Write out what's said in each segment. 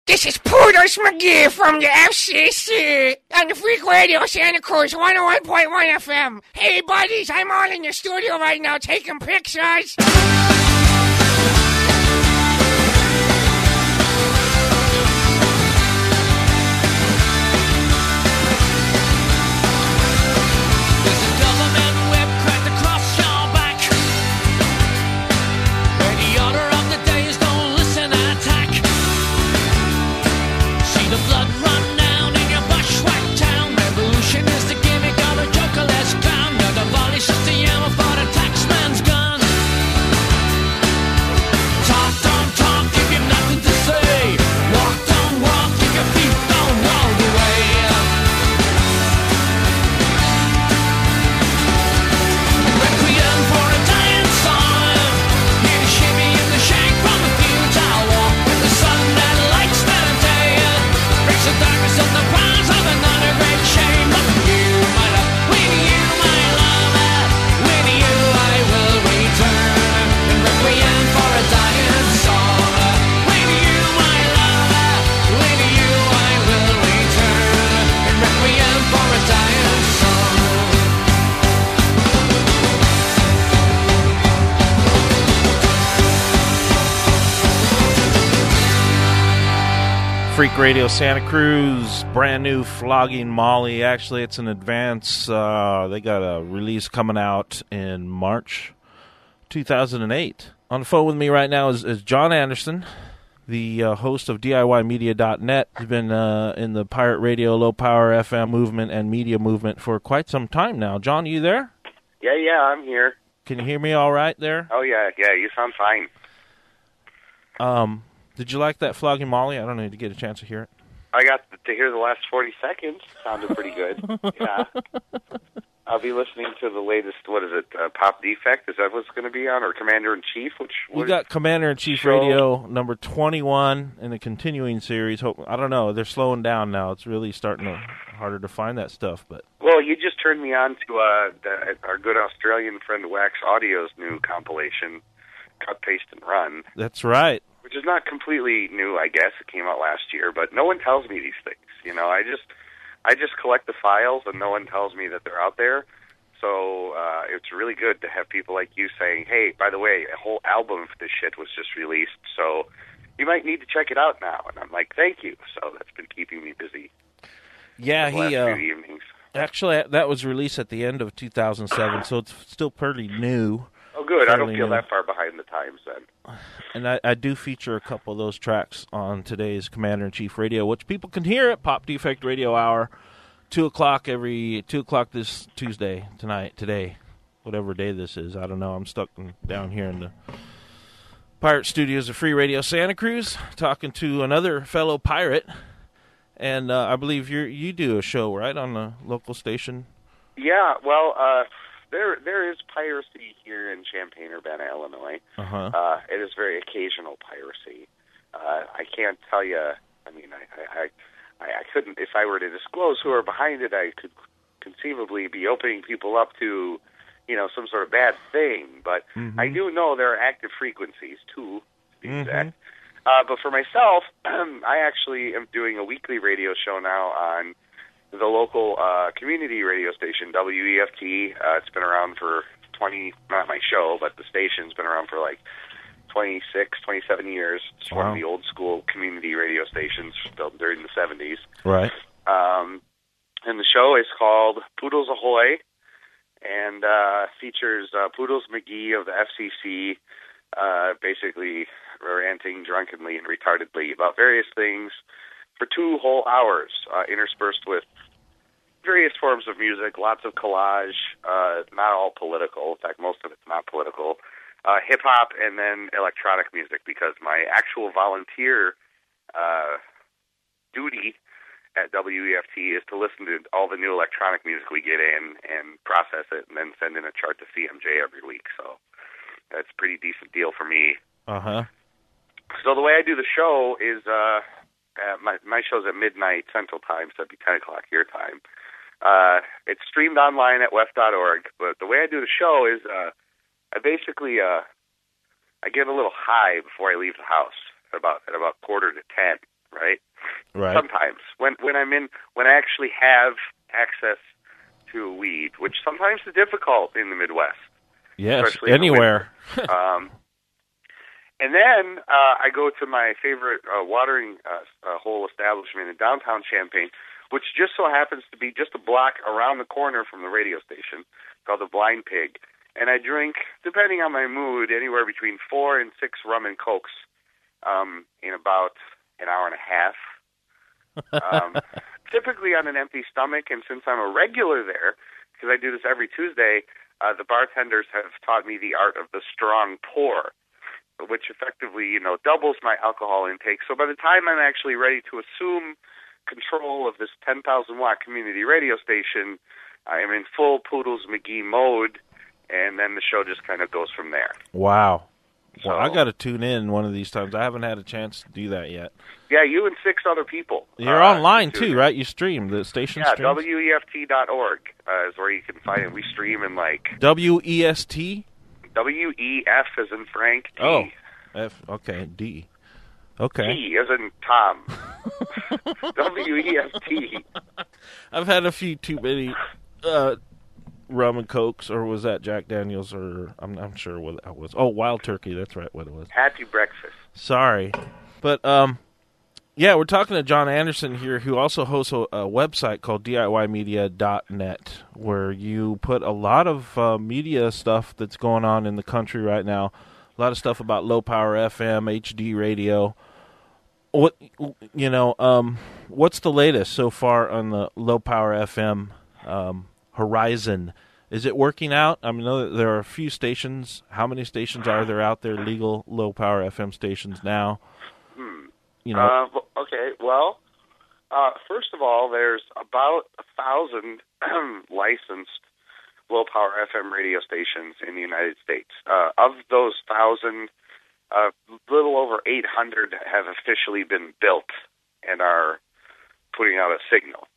This is Poodles McGee from the FCC on the Freak Radio Santa Cruz 101.1 FM. Hey, buddies, I'm all in the studio right now taking pictures. Freak Radio Santa Cruz, brand new Flogging Molly. Actually, it's an advance. They got a release coming out in March 2008. On the phone with me right now is John Anderson, the host of DIYmedia.net. He's been in the pirate radio, low power FM movement and media movement for quite some time now. John, you there? Yeah, I'm here. Can you hear me all right there? Oh, yeah, you sound fine. Did you like that Flogging Molly? I don't need to get a chance to hear it. I got to hear the last 40 seconds. Sounded pretty good. Yeah. I'll be listening to the latest, Pop Defect? Is that what's going to be on? Or Commander-in-Chief? We got Commander-in-Chief Radio number 21 in the continuing series. I don't know. They're slowing down now. It's really harder to find that stuff. But well, you just turned me on to our good Australian friend Wax Audio's new compilation, Cut, Paste, and Run. That's right. Which is not completely new, I guess. It came out last year, but no one tells me these things. You know, I just collect the files, and no one tells me that they're out there. So it's really good to have people like you saying, "Hey, by the way, a whole album of this shit was just released, so you might need to check it out now." And I'm like, "Thank you." So that's been keeping me busy. Yeah, the last few evenings. Actually, that was released at the end of 2007, so it's still pretty new. Oh, good. I don't feel that far behind the times then. And I do feature a couple of those tracks on today's Commander-in-Chief Radio, which people can hear at Pop Defect Radio Hour, 2 o'clock this today, whatever day this is. I don't know. I'm stuck down here in the Pirate Studios of Free Radio Santa Cruz, talking to another fellow pirate. And I believe you do a show, right, on the local station? Yeah, well, there is piracy here in Champaign-Urbana, Illinois. Uh-huh. It is very occasional piracy. I can't tell you. I mean, I couldn't. If I were to disclose who are behind it, I could conceivably be opening people up to, some sort of bad thing. But I do know there are active frequencies too, to be exact. But for myself, I actually am doing a weekly radio show now on the local community radio station, WEFT. It's been around for not my show, but the station's been around for like 26, 27 years. It's one of the old school community radio stations built during the 70s. Right. And the show is called Poodles Ahoy, and features Poodles McGee of the FCC, basically ranting drunkenly and retardedly about various things for 2 whole hours, interspersed with various forms of music, lots of collage, not all political. In fact, most of it's not political. Hip-hop and then electronic music, because my actual volunteer duty at WEFT is to listen to all the new electronic music we get in and process it and then send in a chart to CMJ every week. So that's a pretty decent deal for me. Uh-huh. So the way I do the show is my show's at midnight Central Time, so it'd be 10 o'clock your time. It's streamed online at wef.org, but the way I do the show is I basically I get a little high before I leave the house at about 9:45, right? Right. Sometimes when I actually have access to weed, which sometimes is difficult in the Midwest. Yes, especially in the anywhere. winter. And then I go to my favorite watering hole establishment in downtown Champaign, which just so happens to be just a block around the corner from the radio station, called the Blind Pig. And I drink, depending on my mood, anywhere between 4 and 6 rum and cokes in about an hour and a half. Typically on an empty stomach, and since I'm a regular there, because I do this every Tuesday, the bartenders have taught me the art of the strong pour, which effectively, doubles my alcohol intake. So by the time I'm actually ready to assume control of this 10,000-watt community radio station, I am in full Poodles McGee mode, and then the show just kind of goes from there. Wow. So, well, I got to tune in one of these times. I haven't had a chance to do that yet. Yeah, you and 6 other people. You're online, too, right? You stream. The station streams? Yeah, WEFT.org is where you can find it. We stream in, WEST? WEF as in Frank. T. Oh, F. Okay, D. Okay. T as in Tom. WEFT. I've had a few too many rum and cokes, or was that Jack Daniels, or I'm not sure what that was. Oh, Wild Turkey. That's right, what it was. Happy breakfast. Sorry. But, yeah, we're talking to John Anderson here, who also hosts a website called DIYmedia.net, where you put a lot of media stuff that's going on in the country right now. A lot of stuff about low power FM, HD radio. What's the latest so far on the low power FM horizon? Is it working out? I mean, I know that there are a few stations. How many stations are there out there, legal low power FM stations now? Okay, well, first of all, there's about 1,000 licensed low-power FM radio stations in the United States. Of those 1,000, a little over 800 have officially been built and are putting out a signal.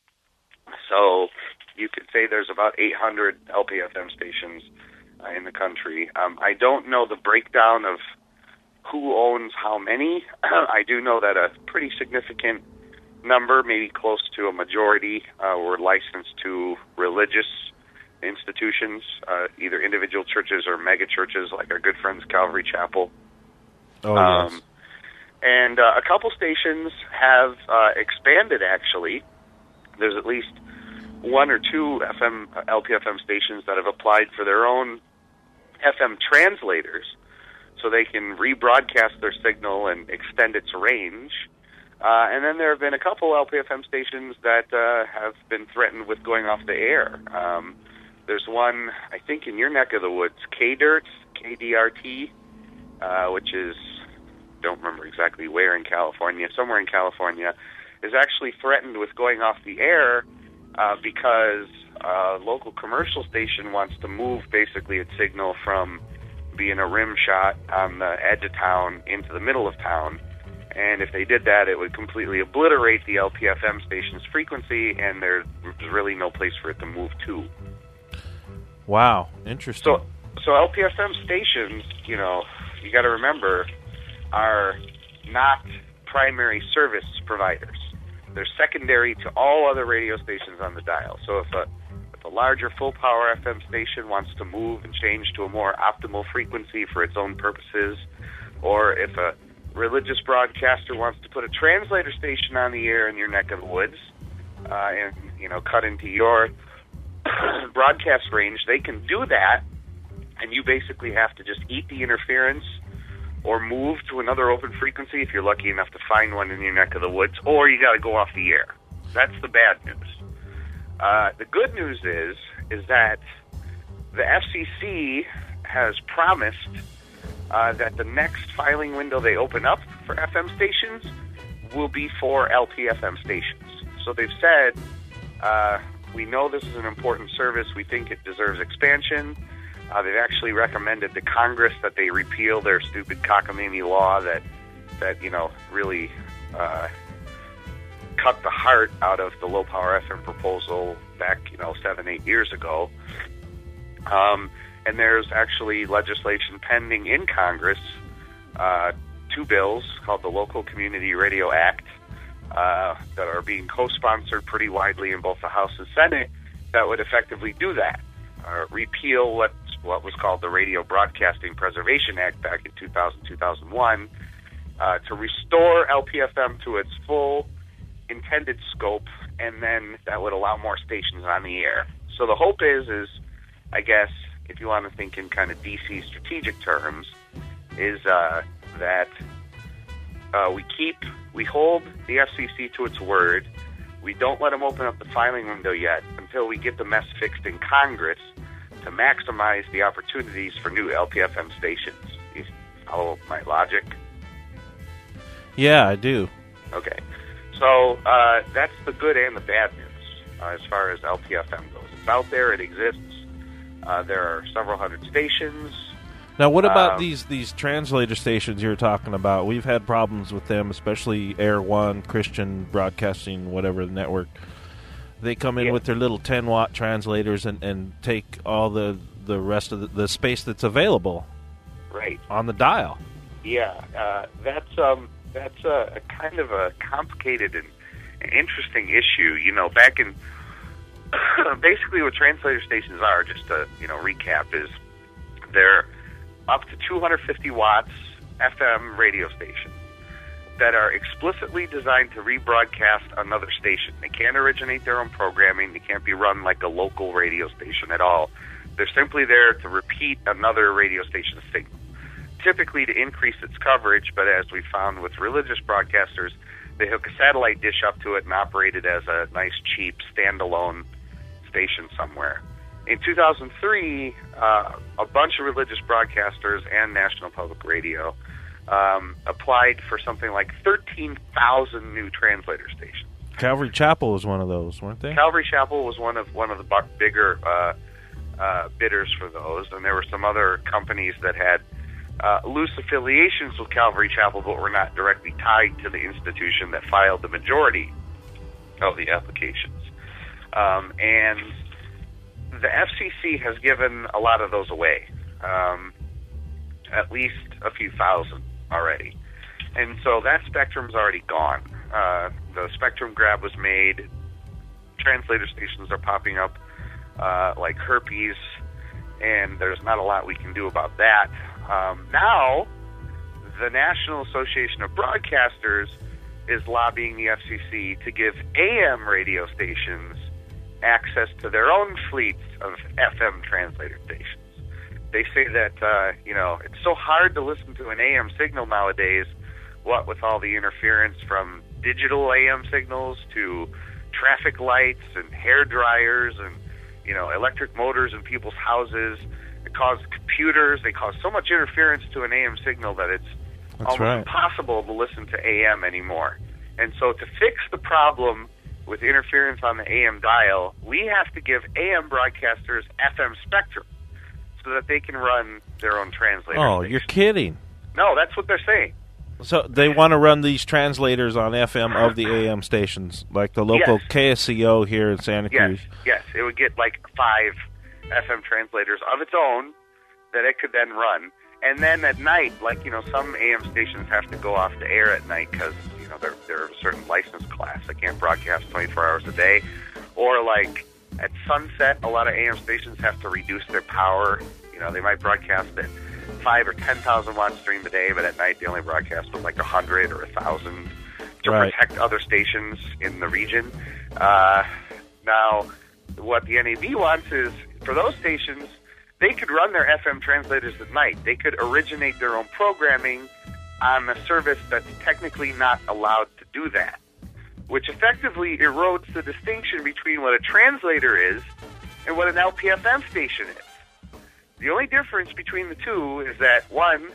So you could say there's about 800 LPFM stations in the country. I don't know the breakdown of who owns how many. I do know that a pretty significant number, maybe close to a majority, were licensed to religious institutions, either individual churches or mega churches like our good friends Calvary Chapel. Oh, yes. And a couple stations have expanded, actually. There's at least 1 or 2 LPFM stations that have applied for their own FM translators, so they can rebroadcast their signal and extend its range. And then there have been a couple LPFM stations that have been threatened with going off the air. There's one, I think, in your neck of the woods, KDRT, KDRT, which is, don't remember exactly where in California, somewhere in California, is actually threatened with going off the air because a local commercial station wants to move basically its signal from being a rim shot on the edge of town into the middle of town. And if they did that, it would completely obliterate the LPFM station's frequency, and there's really no place for it to move to. Wow, interesting. So LPFM stations, you got to remember, are not primary service providers. They're secondary to all other radio stations on the dial. So if a larger full-power FM station wants to move and change to a more optimal frequency for its own purposes, or if a religious broadcaster wants to put a translator station on the air in your neck of the woods and, cut into your broadcast range, they can do that, and you basically have to just eat the interference or move to another open frequency if you're lucky enough to find one in your neck of the woods, or you got to go off the air. That's the bad news. The good news is that the FCC has promised that the next filing window they open up for FM stations will be for LPFM stations. So they've said, we know this is an important service. We think it deserves expansion. They've actually recommended to Congress that they repeal their stupid cockamamie law that really cut the heart out of the low-power FM proposal back, 7-8 years ago. And there's actually legislation pending in Congress, 2 bills called the Local Community Radio Act that are being co-sponsored pretty widely in both the House and Senate that would effectively do that. Repeal what was called the Radio Broadcasting Preservation Act back in 2000-2001 to restore LPFM to its full intended scope, and then that would allow more stations on the air. So the hope is I guess, if you want to think in kind of DC strategic terms, is that we hold the FCC to its word. We don't let them open up the filing window yet until we get the mess fixed in Congress to maximize the opportunities for new LPFM stations. You follow my logic? Yeah, I do. Okay. So that's the good and the bad news as far as LPFM goes. It's out there. It exists. There are several hundred stations. Now, what about these translator stations you're talking about? We've had problems with them, especially Air One, Christian Broadcasting, whatever the network. They come in with their little 10-watt translators and take all the rest of the space that's available on the dial. Yeah, that's a kind of a complicated and interesting issue. You know, back in basically what translator stations are, just to recap, is they're up to 250 watts FM radio stations that are explicitly designed to rebroadcast another station. They can't originate their own programming. They can't be run like a local radio station at all. They're simply there to repeat another radio station's signal, typically to increase its coverage, but as we found with religious broadcasters, they hook a satellite dish up to it and operate it as a nice, cheap, standalone station somewhere. In 2003, a bunch of religious broadcasters and National Public Radio applied for something like 13,000 new translator stations. Calvary Chapel was one of those, weren't they? Calvary Chapel was one of the bigger bidders for those, and there were some other companies that had loose affiliations with Calvary Chapel, but were not directly tied to the institution that filed the majority of the applications. And the FCC has given a lot of those away, at least a few thousand already. And so that spectrum's already gone. The spectrum grab was made. Translator stations are popping up like herpes, and there's not a lot we can do about that. Now, the National Association of Broadcasters is lobbying the FCC to give AM radio stations access to their own fleets of FM translator stations. They say that, it's so hard to listen to an AM signal nowadays, what with all the interference from digital AM signals to traffic lights and hair dryers and, electric motors in people's houses. It causes computers. They cause so much interference to an AM signal that it's almost impossible to listen to AM anymore. And so to fix the problem with interference on the AM dial, we have to give AM broadcasters FM spectrum so that they can run their own translators. Oh, you're kidding. No, that's what they're saying. So they want to run these translators on FM of the AM stations, like the local KSCO here in Santa Cruz. Yes, it would get like 5 FM translators of its own that it could then run. And then at night, some AM stations have to go off the air at night because, they're a certain license class. They can't broadcast 24 hours a day. Or like at sunset, a lot of AM stations have to reduce their power. They might broadcast at 5 or 10,000 watts during the day, but at night they only broadcast with like 100 or 1,000 to protect other stations in the region. Now, what the NAB wants is for those stations, they could run their FM translators at night. They could originate their own programming on a service that's technically not allowed to do that, which effectively erodes the distinction between what a translator is and what an LPFM station is. The only difference between the two is that, one,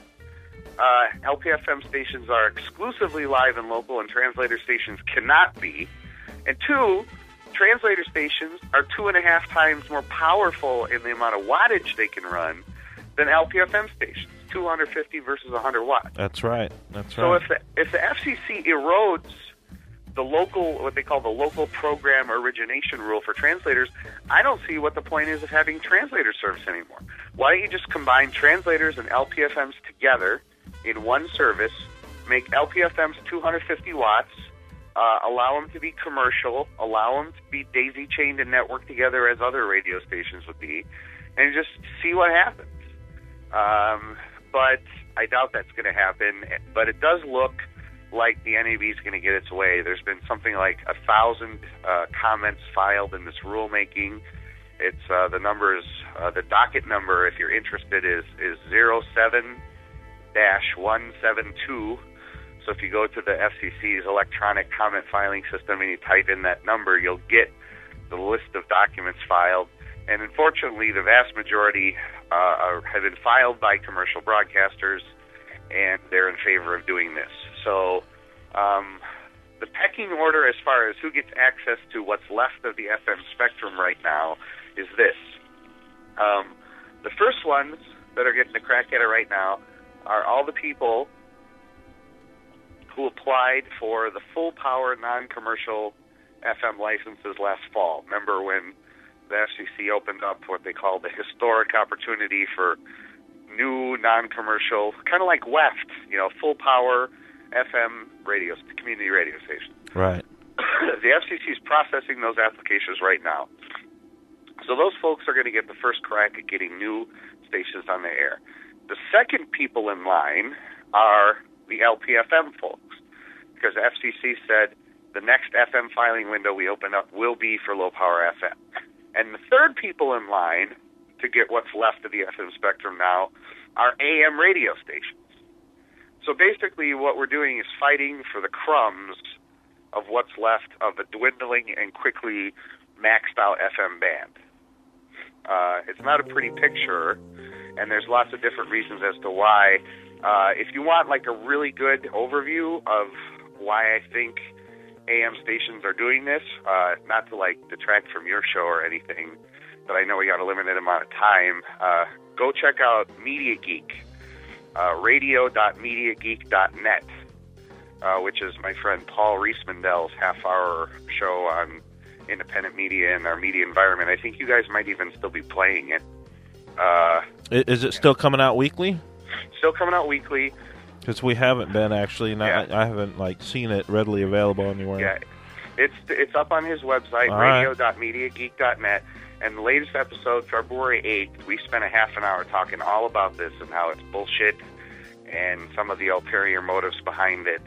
LPFM stations are exclusively live and local and translator stations cannot be, and two, translator stations are 2.5 times more powerful in the amount of wattage they can run than LPFM stations, 250 versus 100 watts. That's right. So if the FCC erodes the local, what they call the local program origination rule for translators, I don't see what the point is of having translator service anymore. Why don't you just combine translators and LPFMs together in one service, make LPFMs 250 watts, allow them to be commercial, allow them to be daisy-chained and networked together as other radio stations would be, and just see what happens. But I doubt that's going to happen. But it does look like the NAB is going to get its way. There's been something like 1,000 comments filed in this rulemaking. It's the numbers, the docket number, if you're interested, is 07-172. So if you go to the FCC's electronic comment filing system and you type in that number, you'll get the list of documents filed. And unfortunately, the vast majority have been filed by commercial broadcasters, and they're in favor of doing this. So the pecking order as far as who gets access to what's left of the FM spectrum right now is this. The first ones that are getting a crack at it right now are all the people who applied for the full power non-commercial FM licenses last fall. Remember when the FCC opened up what they called the historic opportunity for new non-commercial, kind of like WEFT, full power FM radio, community radio stations. Right. The FCC is processing those applications right now. So those folks are going to get the first crack at getting new stations on the air. The second people in line are the LPFM folks, because the FCC said the next FM filing window we open up will be for low-power FM. And the third people in line to get what's left of the FM spectrum now are AM radio stations. So basically what we're doing is fighting for the crumbs of what's left of a dwindling and quickly maxed-out FM band. It's not a pretty picture, and there's lots of different reasons as to why. If you want like a really good overview of why I think AM stations are doing this, not to like detract from your show or anything, but I know we got a limited amount of time, go check out Media Geek, radio.mediageek.net, which is my friend Paul Reesmandell's half-hour show on independent media and our media environment. I think you guys might even still be playing it. Is it still coming out weekly? Still coming out weekly. Because we haven't been, actually. I haven't seen it readily available anywhere. Yeah, it's up on his website, radio.mediageek.net. And the latest episode, February 8th, we spent a half an hour talking all about this and how it's bullshit and some of the ulterior motives behind it.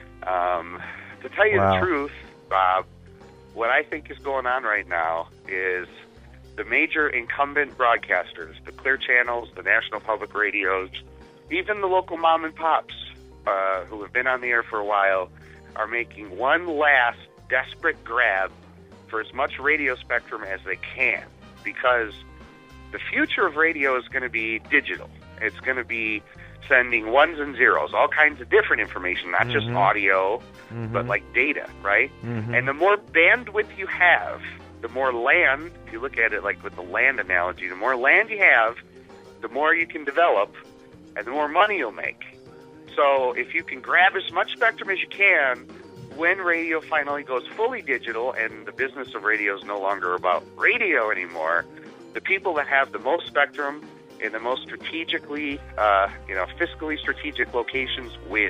To tell you the truth, Bob, what I think is going on right now is the major incumbent broadcasters, the Clear Channels, the National Public Radios, even the local mom and pops who have been on the air for a while, are making one last desperate grab for as much radio spectrum as they can, because the future of radio is going to be digital. It's going to be sending ones and zeros, all kinds of different information, not just audio, but like data, right? And the more bandwidth you have, the more land, if you look at it like with the land analogy, the more land you have, the more you can develop, and the more money you'll make. So if you can grab as much spectrum as you can, when radio finally goes fully digital and the business of radio is no longer about radio anymore, the people that have the most spectrum in the most strategically, fiscally strategic locations win.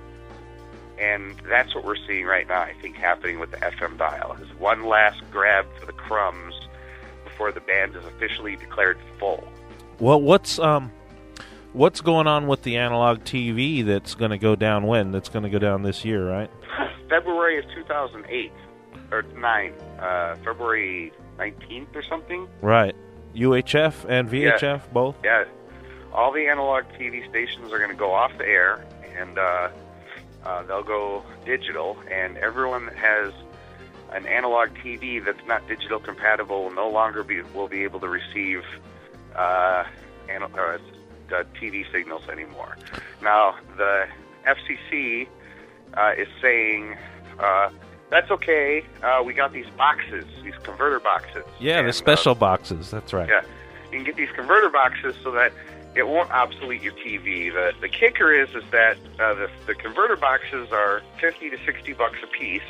And that's what we're seeing right now, I think, happening with the FM dial, is one last grab for the crumbs before the band is officially declared full. Well, what's going on with the analog TV that's going to go down when? That's going to go down this year, right? February of 2008, or 9, February 19th or something. Right. UHF and VHF, both? Yeah. All the analog TV stations are going to go off the air, and they'll go digital, and everyone that has an analog TV that's not digital compatible will no longer will be able to receive TV signals anymore. Now, the FCC is saying, that's okay, we got these boxes, these converter boxes. Yeah, the special boxes, that's right. Yeah, you can get these converter boxes so that it won't obsolete your TV. The kicker is that the converter boxes are $50 to $60 a piece,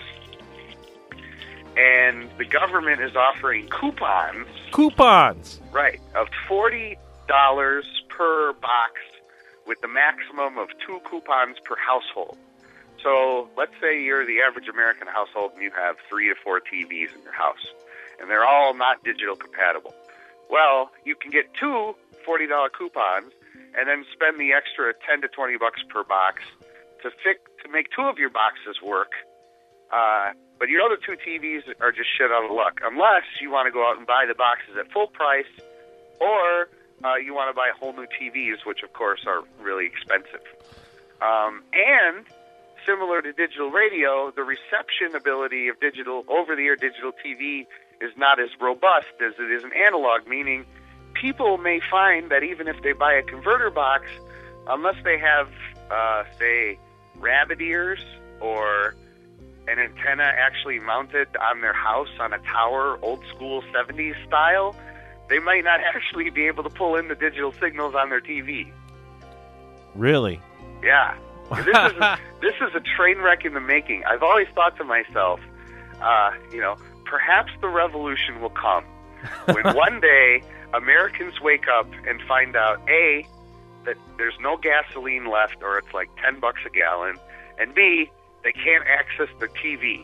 and the government is offering coupons. Coupons! Right, of $40 per box with the maximum of 2 coupons per household. So let's say you're the average American household and you have 3 to 4 TVs in your house, and they're all not digital compatible. Well, you can get 2 $40 coupons and then spend the extra $10 to $20 per box to make 2 of your boxes work. But your other 2 TVs are just shit out of luck, unless you want to go out and buy the boxes at full price, or you want to buy whole new TVs, which of course are really expensive. And similar to digital radio, the reception ability of over-the-air digital TV is not as robust as it is an analog, meaning people may find that even if they buy a converter box, unless they have, say, rabbit ears or an antenna actually mounted on their house on a tower, old school 70s style, they might not actually be able to pull in the digital signals on their TV. Really? Yeah. This is a train wreck in the making. I've always thought to myself, perhaps the revolution will come when one day Americans wake up and find out, A, that there's no gasoline left, or it's like $10 a gallon, and B, they can't access their TV.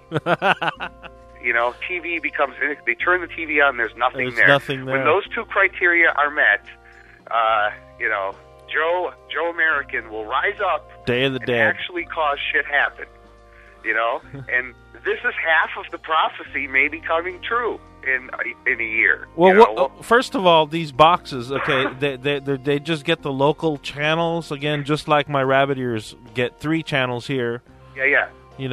TV becomes, they turn the TV on, there's nothing there. When those 2 criteria are met, Joe American will rise up Day of the and Dead. actually cause shit happen. And this is half of the prophecy maybe coming true in a year. Well, first of all, these boxes, okay, they just get the local channels again, just like my rabbit ears get 3 channels here. Yeah.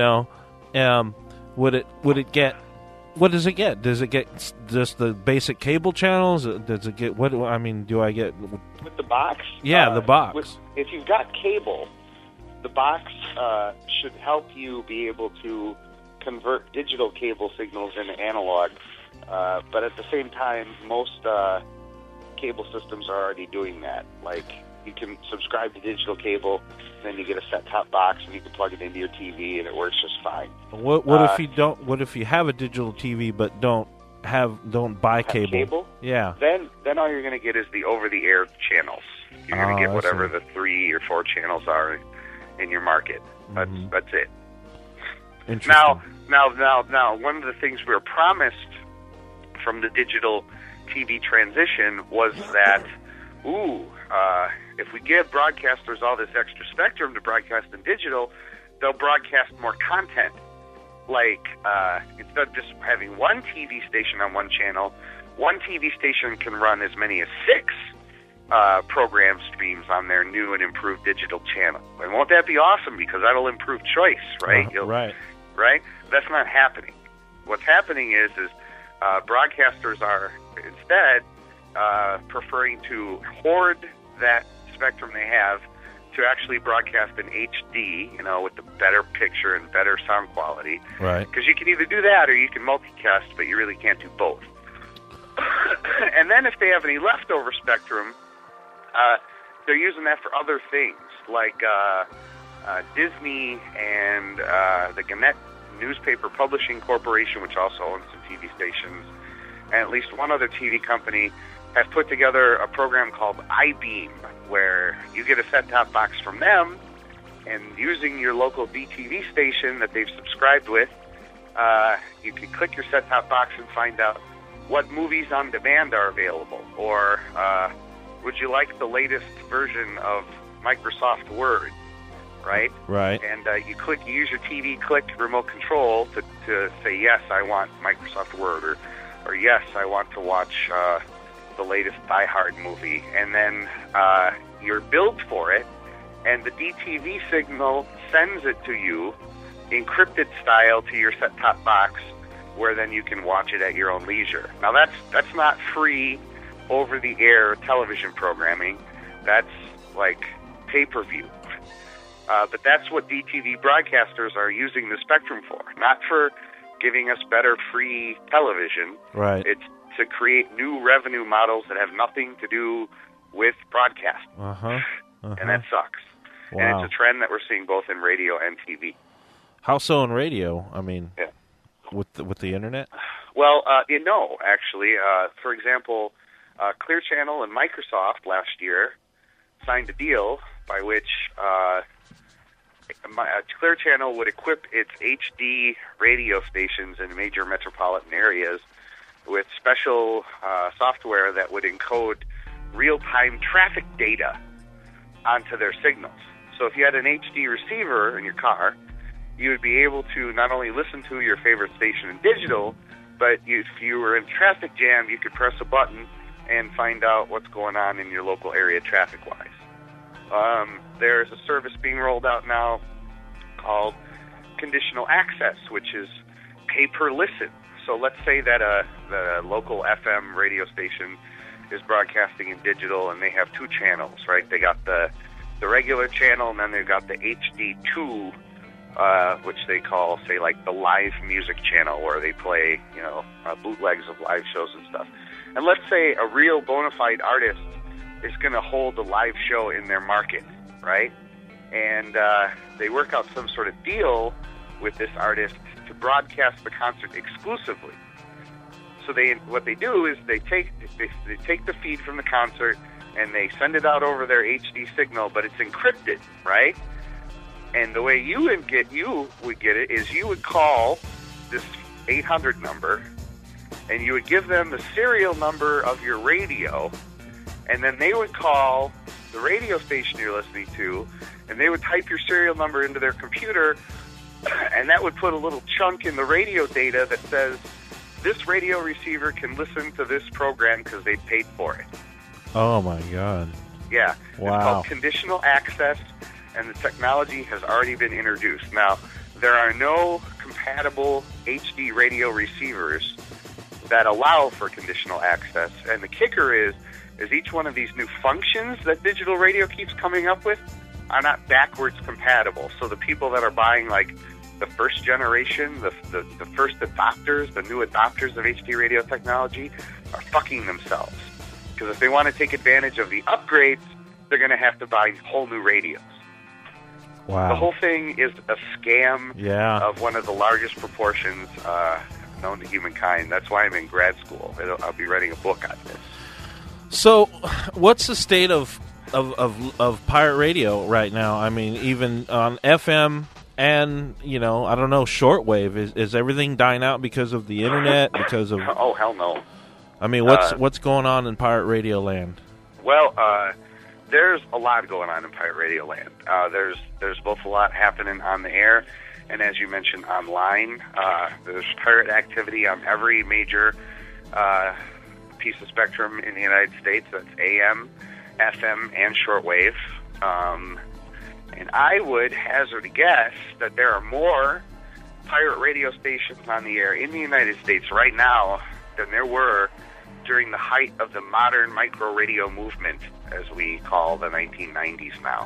Would it get? What does it get? Does it get just the basic cable channels? Does it get what? I mean, do I get with the box? Yeah, the box. If you've got cable, the box should help you be able to convert digital cable signals into analog. But at the same time, most cable systems are already doing that. Like, you can subscribe to digital cable, then you get a set-top box, and you can plug it into your TV, and it works just fine. What if you don't? What if you have a digital TV but don't buy cable? Yeah. Then all you're going to get is the over-the-air channels. You're going to get whatever the 3 or 4 channels are in your market. That's it. Interesting. Now, one of the things we were promised from the digital TV transition was that, if we give broadcasters all this extra spectrum to broadcast in digital, they'll broadcast more content. Like, instead of just having one TV station on one channel, one TV station can run as many as 6 program streams on their new and improved digital channel. And won't that be awesome? Because that'll improve choice, right? Right. Right? That's not happening. What's happening is broadcasters are instead preferring to hoard that spectrum they have to actually broadcast in HD, with the better picture and better sound quality. Right. Because you can either do that or you can multicast, but you really can't do both. And then if they have any leftover spectrum, they're using that for other things, like Disney and the Gannett Newspaper Publishing Corporation, which also owns some TV stations, and at least one other TV company have put together a program called iBeam, where you get a set-top box from them, and using your local DTV station that they've subscribed with, you can click your set-top box and find out what movies on demand are available, or would you like the latest version of Microsoft Word, right? Right. And you use your TV click remote control to say, yes, I want Microsoft Word, or yes, I want to watch the latest Die Hard movie, and then you're billed for it, and the DTV signal sends it to you, encrypted style, to your set-top box, where then you can watch it at your own leisure. Now, that's not free over-the-air television programming. That's like pay-per-view. But that's what DTV broadcasters are using the spectrum for, not for giving us better free television. Right. It's to create new revenue models that have nothing to do with broadcast. And that sucks. Wow. And it's a trend that we're seeing both in radio and TV. How so in radio? I mean, yeah. with the internet? Well, actually. For example, Clear Channel and Microsoft last year signed a deal by which Clear Channel would equip its HD radio stations in major metropolitan areas with special software that would encode real-time traffic data onto their signals. So if you had an HD receiver in your car, you would be able to not only listen to your favorite station in digital, but if you were in traffic jam, you could press a button and find out what's going on in your local area traffic-wise. There's a service being rolled out now called Conditional Access, which is pay per listen. So let's say that the local FM radio station is broadcasting in digital, and they have two channels, right? They got the regular channel, and then they've got the HD2, which they call, say, like the live music channel, where they play, bootlegs of live shows and stuff. And let's say a real bona fide artist is going to hold a live show in their market, right? And they work out some sort of deal with this artist to broadcast the concert exclusively. So what they do is they take the feed from the concert and they send it out over their HD signal, but it's encrypted, right? And the way you would get it is you would call this 800 number, and you would give them the serial number of your radio, and then they would call the radio station you're listening to, and they would type your serial number into their computer, and that would put a little chunk in the radio data that says, this radio receiver can listen to this program because they paid for it. Oh, my God. Yeah. Wow. It's called conditional access, and the technology has already been introduced. Now, there are no compatible HD radio receivers that allow for conditional access, and the kicker is each one of these new functions that digital radio keeps coming up with are not backwards compatible. So the people that are buying, like, the first generation, the first adopters, the new adopters of HD radio technology are fucking themselves. Because if they want to take advantage of the upgrades, they're going to have to buy whole new radios. Wow. The whole thing is a scam of one of the largest proportions known to humankind. That's why I'm in grad school. I'll be writing a book on this. So, what's the state of pirate radio right now? I mean, even on FM and, I don't know, shortwave. Is everything dying out because of the internet? Because of oh, hell no. I mean, what's going on in pirate radio land? Well, there's a lot going on in pirate radio land. There's both a lot happening on the air, and as you mentioned, online. There's pirate activity on every major piece of spectrum in the United States. That's AM, FM, and shortwave. And I would hazard a guess that there are more pirate radio stations on the air in the United States right now than there were during the height of the modern micro radio movement, as we call the 1990s now.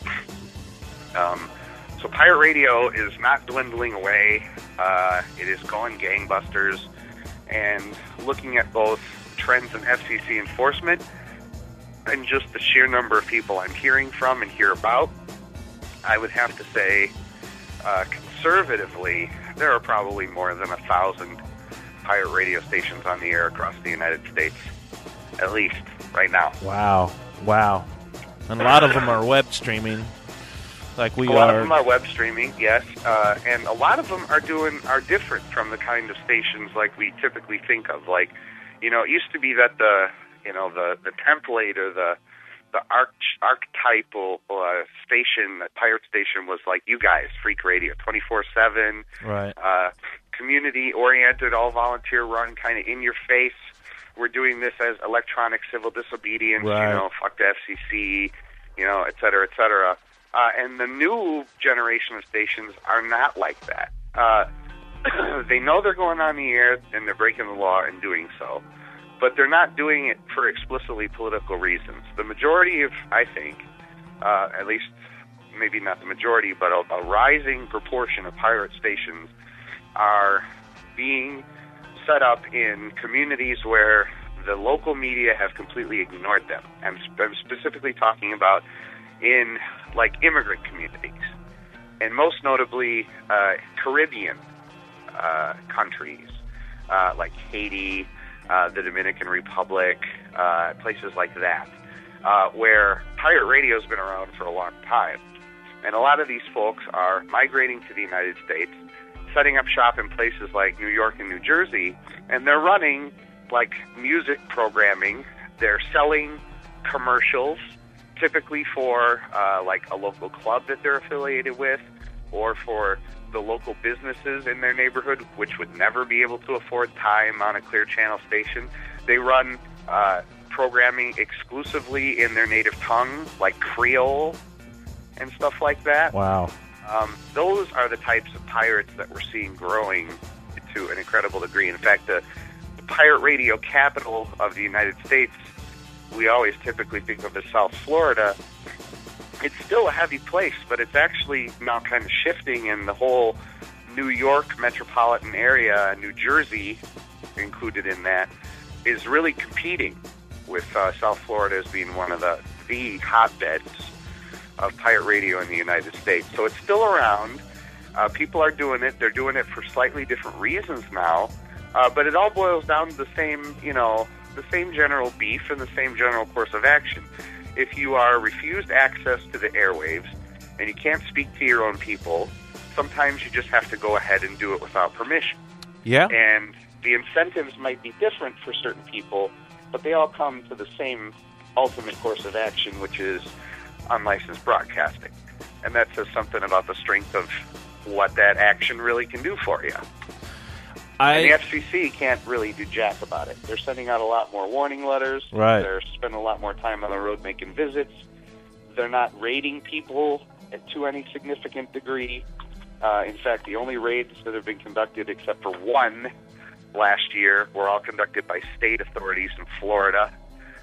So pirate radio is not dwindling away. It is going gangbusters. And looking at both trends in FCC enforcement and just the sheer number of people I'm hearing from and hear about, I would have to say, conservatively, there are probably more than 1,000 pirate radio stations on the air across the United States, at least right now. Wow. And a lot of them are web streaming, like we are. A lot of them are web streaming, yes, and a lot of them are different from the kind of stations like we typically think of. Like, it used to be that the template or the archetypal station, pirate station, was like you guys, Freak Radio, 24/7, right? Community-oriented, all volunteer-run, kind of in your face. We're doing this as electronic civil disobedience, right. Fuck the FCC, et cetera, et cetera. And the new generation of stations are not like that. They know they're going on the air and they're breaking the law in doing so, but they're not doing it for explicitly political reasons. The majority of, I think, at least maybe not the majority, but a rising proportion of pirate stations are being set up in communities where the local media have completely ignored them. I'm specifically talking about in, like, immigrant communities, and most notably Caribbean countries, like Haiti, the Dominican Republic, places like that, where pirate radio's been around for a long time. And a lot of these folks are migrating to the United States, setting up shop in places like New York and New Jersey, and they're running like music programming. They're selling commercials, typically for like a local club that they're affiliated with, or for the local businesses in their neighborhood, which would never be able to afford time on a Clear Channel station. They run programming exclusively in their native tongue, like Creole and stuff like that. Wow. Those are the types of pirates that we're seeing growing to an incredible degree. In fact, the pirate radio capital of the United States, we always typically think of as South Florida. It's still a heavy place, but it's actually now kind of shifting, and the whole New York metropolitan area, New Jersey included in that, is really competing with South Florida as being one of the hotbeds of pirate radio in the United States. So it's still around. People are doing it. They're doing it for slightly different reasons now, but it all boils down to the same, the same general beef and the same general course of action. If you are refused access to the airwaves and you can't speak to your own people, sometimes you just have to go ahead and do it without permission. Yeah. And the incentives might be different for certain people, but they all come to the same ultimate course of action, which is unlicensed broadcasting. And that says something about the strength of what that action really can do for you. And the FCC can't really do jack about it. They're sending out a lot more warning letters. Right. They're spending a lot more time on the road making visits. They're not raiding people to any significant degree. In fact, the only raids that have been conducted, except for one last year, were all conducted by state authorities in Florida.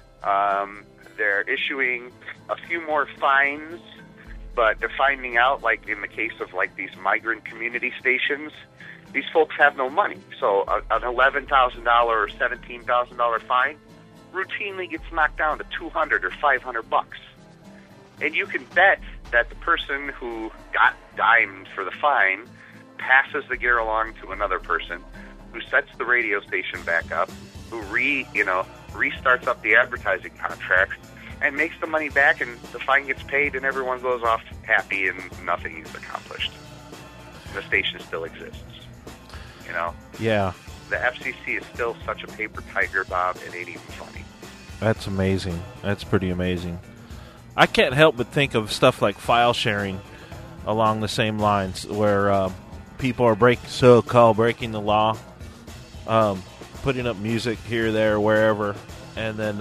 They're issuing a few more fines, but they're finding out, like in the case of like these migrant community stations, these folks have no money. So an $11,000 or $17,000 fine routinely gets knocked down to $200 or $500. And you can bet that the person who got dimed for the fine passes the gear along to another person who sets the radio station back up, who restarts up the advertising contract and makes the money back, and the fine gets paid, and everyone goes off happy and nothing is accomplished. The station still exists. Yeah. The FCC is still such a paper tiger, Bob. It ain't even funny. That's amazing. That's pretty amazing. I can't help but think of stuff like file sharing along the same lines, where people are so-called breaking the law, putting up music here, there, wherever, and then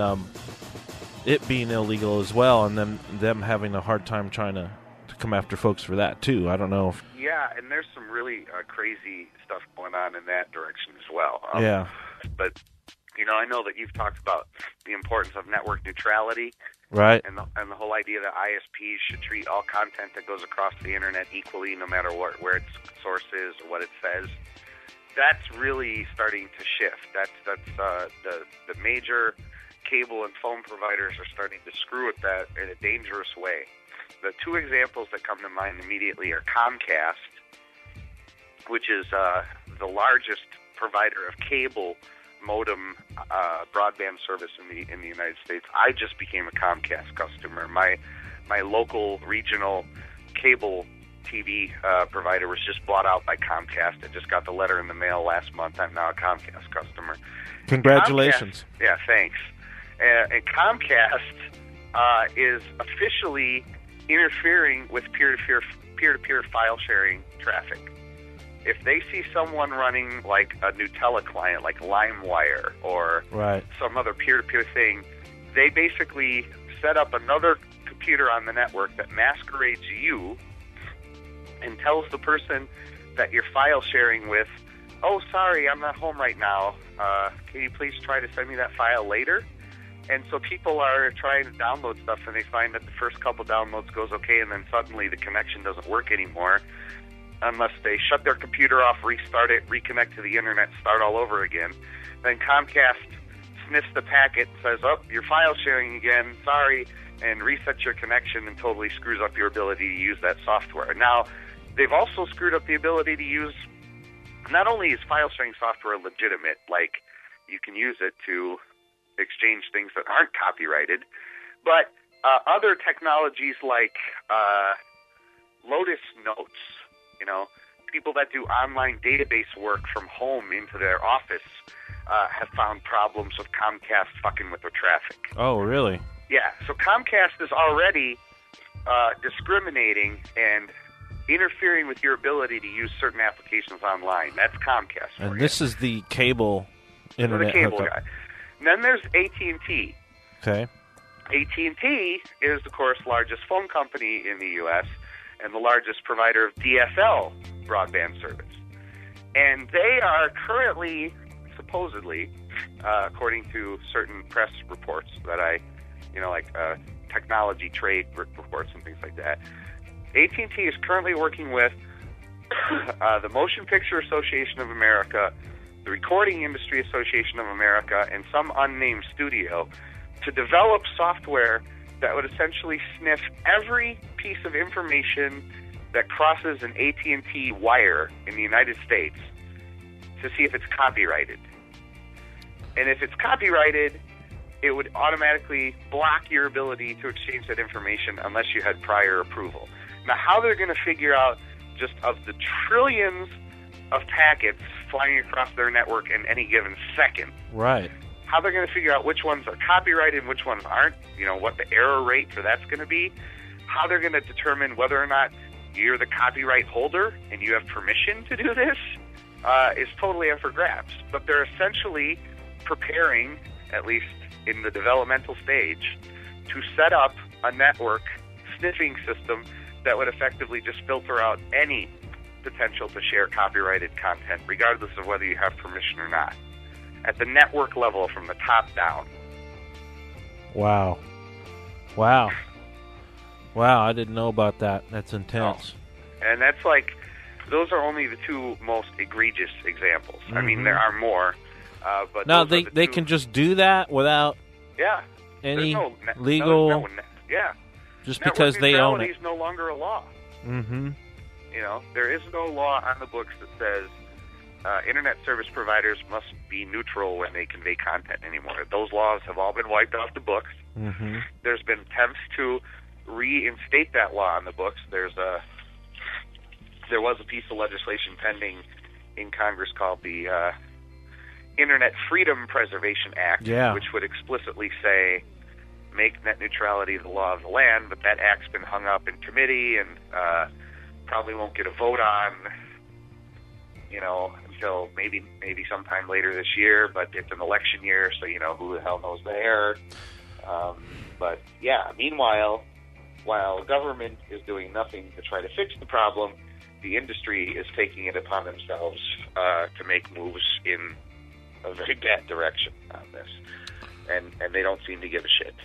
it being illegal as well, and then them having a hard time trying to come after folks for that too. I don't know if... Yeah, and there's some really crazy stuff going on in that direction as well. Yeah. But, I know that you've talked about the importance of network neutrality. Right. And the whole idea that ISPs should treat all content that goes across the Internet equally, no matter where its source is or what it says. That's really starting to shift. That's the major cable and phone providers are starting to screw with that in a dangerous way. The two examples that come to mind immediately are Comcast, which is the largest provider of cable modem broadband service in the United States. I just became a Comcast customer. My local regional cable TV provider was just bought out by Comcast. I just got the letter in the mail last month. I'm now a Comcast customer. Congratulations. Comcast, yeah, thanks. And Comcast is officially interfering with peer-to-peer file sharing traffic. If they see someone running like a Nutella client, like LimeWire or some other peer-to-peer thing, they basically set up another computer on the network that masquerades you and tells the person that you're file sharing with, "Oh, sorry, I'm not home right now. Can you please try to send me that file later?" And so people are trying to download stuff, and they find that the first couple downloads goes okay, and then suddenly the connection doesn't work anymore unless they shut their computer off, restart it, reconnect to the Internet, start all over again. Then Comcast sniffs the packet and says, "Oh, you're file sharing again, sorry," and resets your connection and totally screws up your ability to use that software. Now, they've also screwed up the ability to use, not only is file sharing software legitimate, like you can use it to exchange things that aren't copyrighted, but other technologies like Lotus Notes, people that do online database work from home into their office have found problems with Comcast fucking with their traffic. Oh, really? Yeah, so Comcast is already discriminating and interfering with your ability to use certain applications online. That's Comcast. And this is the cable internet the cable hookup. guy. And then there's AT&T. Okay. AT&T is, of course, largest phone company in the U.S. and the largest provider of DSL broadband service. And they are currently, supposedly, according to certain press reports that I, technology trade reports and things like that, AT&T is currently working with the Motion Picture Association of America, the Recording Industry Association of America, and some unnamed studio to develop software that would essentially sniff every piece of information that crosses an AT&T wire in the United States to see if it's copyrighted. And if it's copyrighted, it would automatically block your ability to exchange that information unless you had prior approval. Now, how they're going to figure out just of the trillions of packets flying across their network in any given second, right? How they're going to figure out which ones are copyrighted and which ones aren't, what the error rate for that's going to be, how they're going to determine whether or not you're the copyright holder and you have permission to do this, is totally up for grabs. But they're essentially preparing, at least in the developmental stage, to set up a network sniffing system that would effectively just filter out any potential to share copyrighted content, regardless of whether you have permission or not, at the network level from the top down. Wow. Wow. Wow, I didn't know about that. That's intense. Oh. And that's those are only the two most egregious examples. Mm-hmm. I mean, there are more. But now, they can just do that without any legal... yeah. Just because they own it. Network neutrality is no longer a law. Mm-hmm. There is no law on the books that says internet service providers must be neutral when they convey content anymore. Those laws have all been wiped off the books. Mm-hmm. There's been attempts to reinstate that law on the books. There was a piece of legislation pending in Congress called the Internet Freedom Preservation Act, which would explicitly say make net neutrality the law of the land, but that act's been hung up in committee and probably won't get a vote on, until maybe sometime later this year, but it's an election year, so who the hell knows there. But yeah, meanwhile, while government is doing nothing to try to fix the problem, the industry is taking it upon themselves to make moves in a very bad direction on this. And they don't seem to give a shit.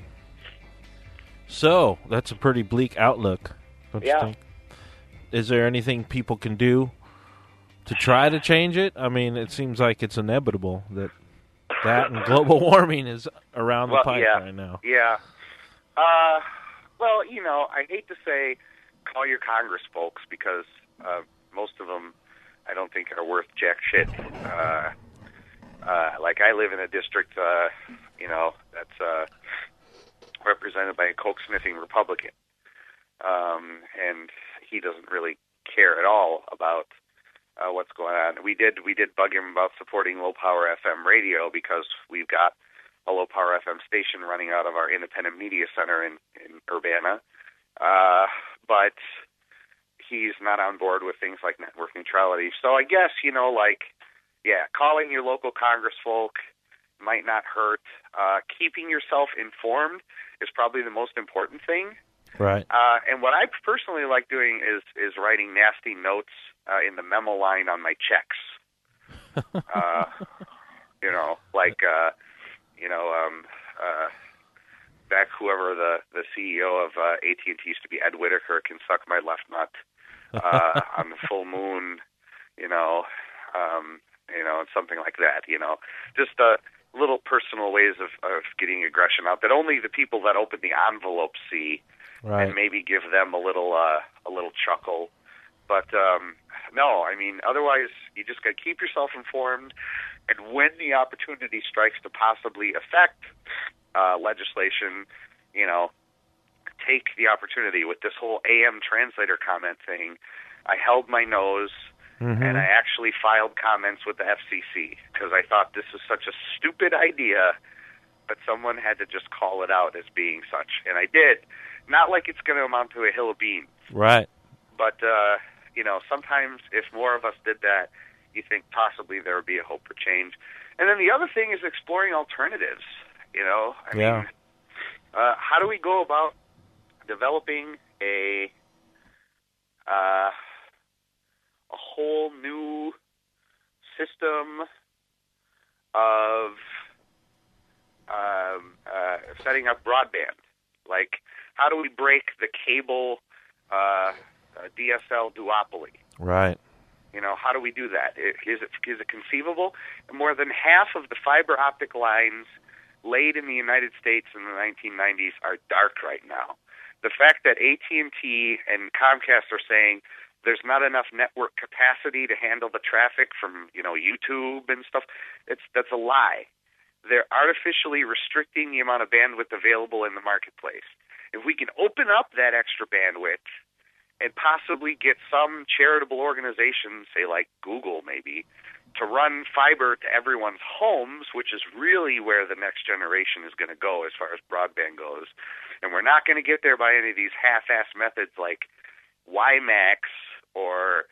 So, that's a pretty bleak outlook, don't you Yeah. think? Is there anything people can do to try to change it? I mean, it seems like it's inevitable that and global warming is around the pipe right now. Yeah. Well, I hate to say call your Congress folks because most of them I don't think are worth jack shit. I live in a district, that's represented by a coke-sniffing Republican. And he doesn't really care at all about what's going on. We did bug him about supporting low-power FM radio because we've got a low-power FM station running out of our independent media center in Urbana. But he's not on board with things like network neutrality. So I guess, calling your local Congress folk might not hurt. Keeping yourself informed is probably the most important thing. Right. And what I personally like doing is writing nasty notes in the memo line on my checks. Back whoever the CEO of AT&T used to be, Ed Whitaker, can suck my left nut on the full moon, and something like that, just little personal ways of getting aggression out that only the people that open the envelope see, right. And maybe give them a little chuckle. But no, I mean, otherwise you just got to keep yourself informed, and when the opportunity strikes to possibly affect legislation, take the opportunity with this whole AM translator comment thing. I held my nose, and I actually filed comments with the FCC because I thought this is such a stupid idea, but someone had to just call it out as being such, and I did. Not like it's going to amount to a hill of beans. Right. But, sometimes if more of us did that, you think possibly there would be a hope for change. And then the other thing is exploring alternatives, I mean, how do we go about developing a whole new system of setting up broadband? Like, how do we break the cable DSL duopoly? Right. How do we do that? Is it conceivable? More than half of the fiber optic lines laid in the United States in the 1990s are dark right now. The fact that AT&T and Comcast are saying there's not enough network capacity to handle the traffic from, YouTube and stuff, that's a lie. They're artificially restricting the amount of bandwidth available in the marketplace. If we can open up that extra bandwidth and possibly get some charitable organization, say like Google maybe, to run fiber to everyone's homes, which is really where the next generation is going to go as far as broadband goes. And we're not going to get there by any of these half-ass methods like WiMAX or,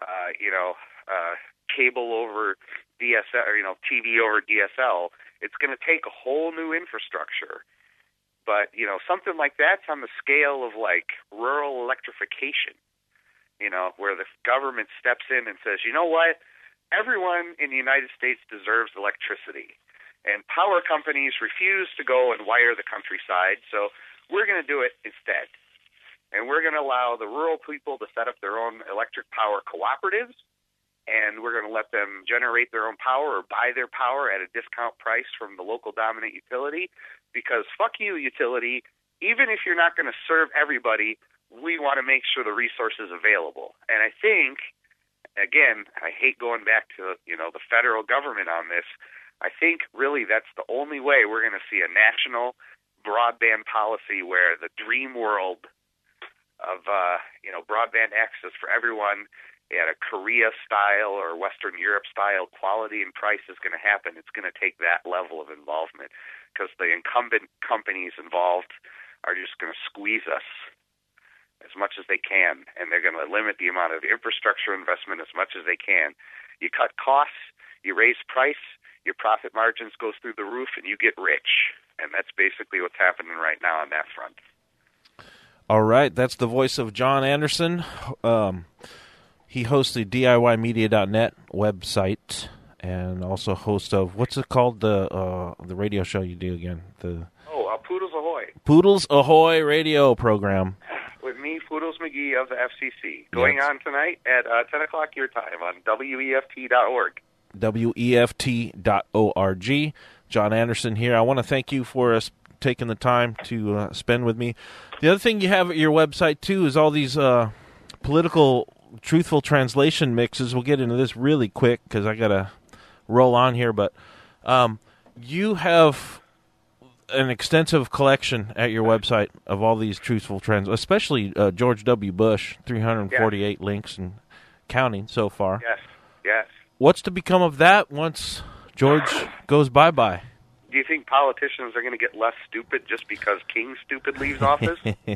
cable over DSL, or, TV over DSL. It's going to take a whole new infrastructure. But, something like that's on the scale of, like, rural electrification, where the government steps in and says, you know what, everyone in the United States deserves electricity. And power companies refuse to go and wire the countryside, so we're going to do it instead. And we're going to allow the rural people to set up their own electric power cooperatives, and we're going to let them generate their own power or buy their power at a discount price from the local dominant utility, because fuck you, utility, even if you're not going to serve everybody, we want to make sure the resource is available. And I think, again, I hate going back to, the federal government on this. I think really that's the only way we're going to see a national broadband policy where the dream world of, broadband access for everyone at a Korea-style or Western Europe-style quality and price is going to happen. It's going to take that level of involvement because the incumbent companies involved are just going to squeeze us as much as they can, and they're going to limit the amount of infrastructure investment as much as they can. You cut costs, you raise price, your profit margins goes through the roof, and you get rich. And that's basically what's happening right now on that front. All right, that's the voice of John Anderson. He hosts the DIYmedia.net website and also host of, what's it called, the radio show you do again? Poodles Ahoy. Poodles Ahoy radio program. With me, Poodles McGee of the FCC. Going on tonight at 10 o'clock your time on WEFT.org. WEFT.org. John Anderson here. I want to thank you for taking the time to spend with me. The other thing you have at your website, too, is all these political truthful translation mixes. We'll get into this really quick because I got to roll on here. But you have an extensive collection at your website of all these truthful especially George W. Bush, 348 links and counting so far. Yes. What's to become of that once George goes bye-bye? Do you think politicians are going to get less stupid just because King Stupid leaves office?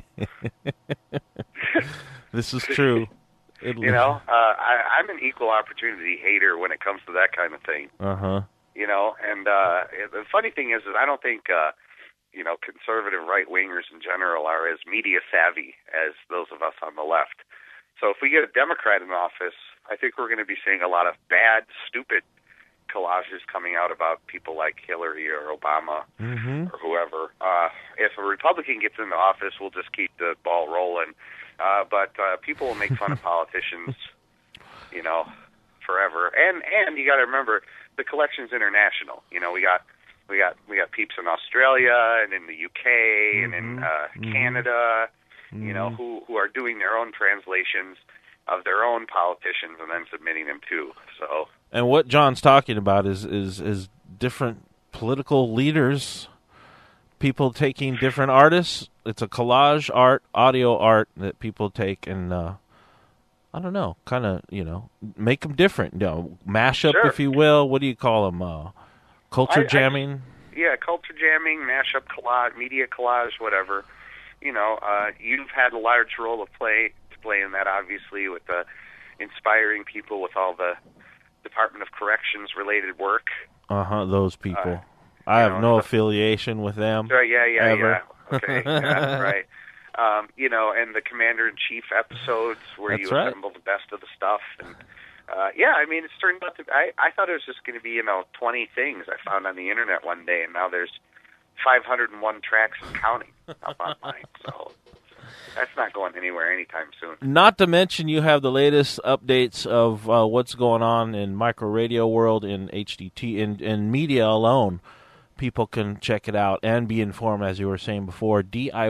This is true. I'm an equal opportunity hater when it comes to that kind of thing. Uh-huh. And the funny thing is I don't think, conservative right-wingers in general are as media savvy as those of us on the left. So if we get a Democrat in office, I think we're going to be seeing a lot of bad, stupid collages coming out about people like Hillary or Obama or whoever. If a Republican gets into office, we'll just keep the ball rolling. But people will make fun of politicians, forever. And you got to remember, the collection's international. We got peeps in Australia and in the UK and in Canada, who are doing their own translations of their own politicians and then submitting them too. So. And what John's talking about is different political leaders, people taking different artists it's a collage art, audio art that people take and I don't know, kind of, make them different. Mash up, Sure. if you will. What do you call them? Culture jamming? Culture jamming, mashup, collage, media collage, whatever. You've had a large role to play in that, obviously, with inspiring people with all the Department of Corrections related work. Those people. I have no affiliation with them. Right, yeah. Ever. Okay, yeah, right. And the Commander-in-Chief episodes where you assemble the best of the stuff. And it's turned out to. I thought it was just going to be 20 things I found on the internet one day, and now there's 501 tracks and counting up online. So that's not going anywhere anytime soon. Not to mention, you have the latest updates of what's going on in micro radio world, in HDT, in media alone. People can check it out and be informed, as you were saying before.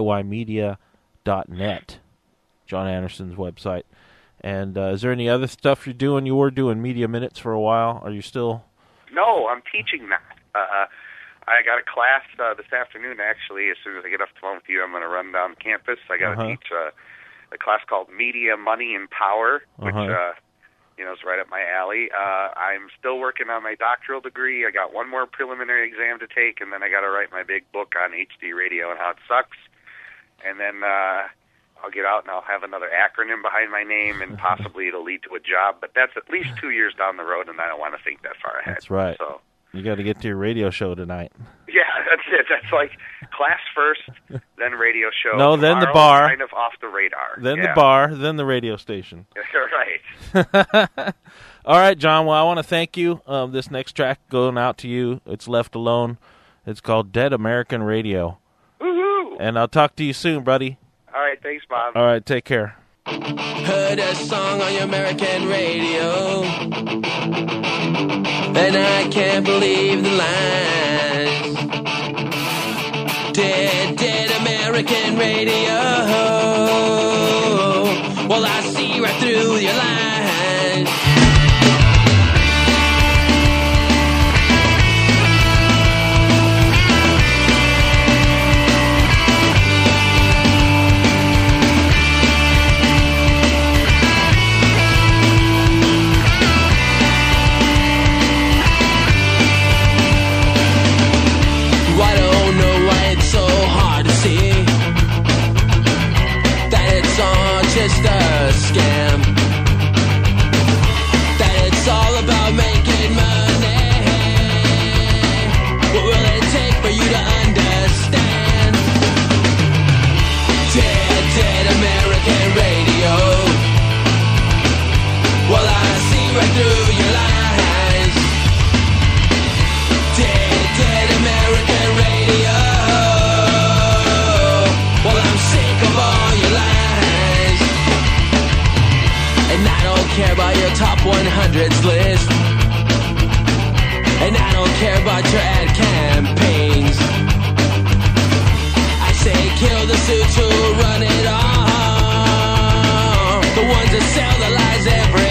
DIYmedia.net, John Anderson's website. And is there any other stuff you're doing? You were doing Media Minutes for a while. Are you still? No, I'm teaching that. I got a class this afternoon, actually. As soon as I get off the phone with you, I'm going to run down campus. I got to teach a class called Media, Money, and Power, which is right up my alley. I'm still working on my doctoral degree. I got one more preliminary exam to take, and then I got to write my big book on HD radio and how it sucks. And then I'll get out and I'll have another acronym behind my name, and possibly it'll lead to a job. But that's at least 2 years down the road, and I don't want to think that far ahead. That's right. So you got to get to your radio show tonight. Yeah, that's it. That's like class first, then radio show. No, then the Tomorrow, bar. Kind of off the radar. Then the bar, then the radio station. Right. All right, John. Well, I want to thank you. This next track going out to you. It's Left Alone. It's called Dead American Radio. Woohoo! And I'll talk to you soon, buddy. All right, thanks, Bob. All right, take care. Heard a song on your American radio, and I can't believe the lines. Dead American radio. Well, I see right through your lines. Just a scam. That it's all about making money. What will it take for you to understand? Dead American radio. Well, I see right through your lies. Dead American radio. Well, I'm sick of all your lies. And I don't care about your top 100s list. And I don't care about your ad campaigns. I say kill the suits who run it all. The ones that sell the lies every